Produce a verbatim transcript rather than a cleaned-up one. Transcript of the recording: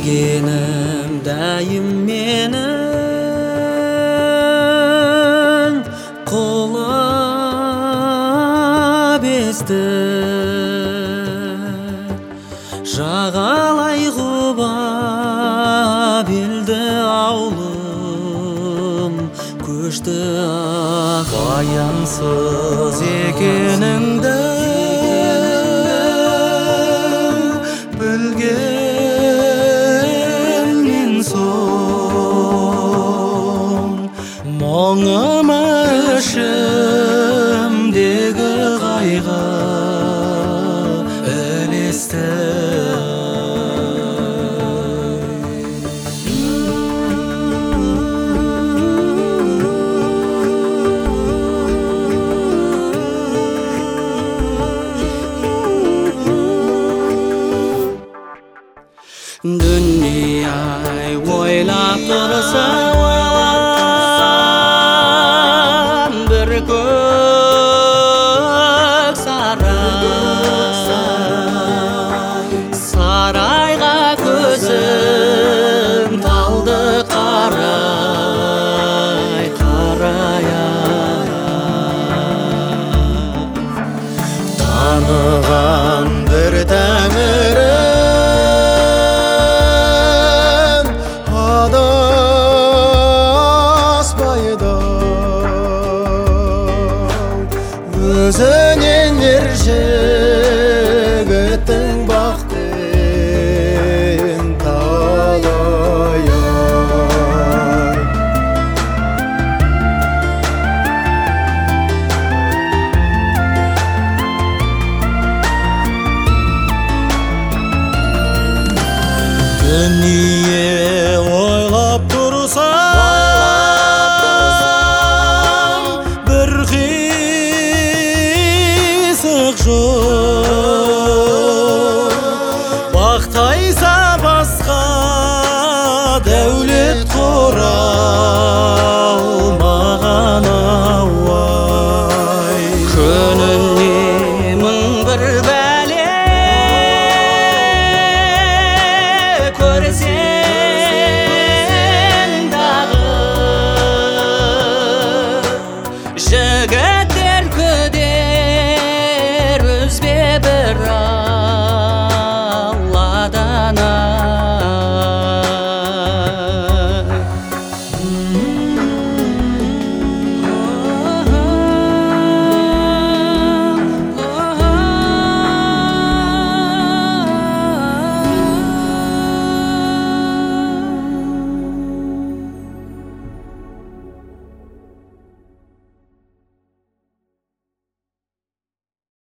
Дегенім дайым менің құлап есті жағалай құба белді аулым көшті аяңсыз екеніңді білгеннен соң мұңыма ішімдегі қайғы ілесті. Дүние-ай ойлап тұрсам бір көк сарай сарайға көзім талды қарай қарай таныған бір тәңірім өзінен ер жігіттің бақтың талай ай. Дүние ойлап тұрсам бір бақтайса басқа дәулет құралмаған ауай. Күніне мың бір бәле көрсең дағы жігіттер күдер үзбе бірақ